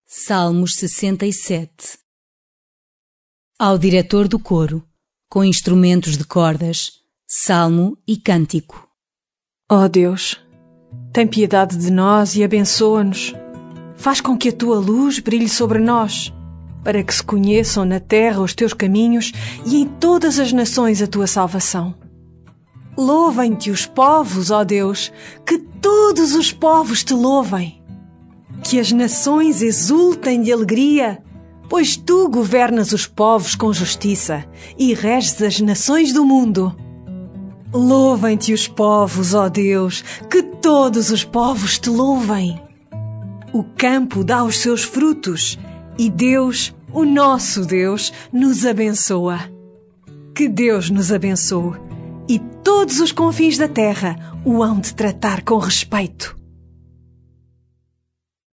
Salmos 67. Ao diretor do coro, com instrumentos de cordas, salmo e cântico. Ó Deus, tem piedade de nós e abençoa-nos. Faz com que a tua luz brilhe sobre nós, para que se conheçam na terra os teus caminhos e em todas as nações a tua salvação. Louvem-te os povos, ó Deus, que todos os povos te louvem. Que as nações exultem de alegria, pois tu governas os povos com justiça e reges as nações do mundo. Louvem-te os povos, ó Deus, que todos os povos te louvem. O campo dá os seus frutos e Deus, o nosso Deus, nos abençoa. Que Deus nos abençoe e todos os confins da terra o hão de tratar com respeito.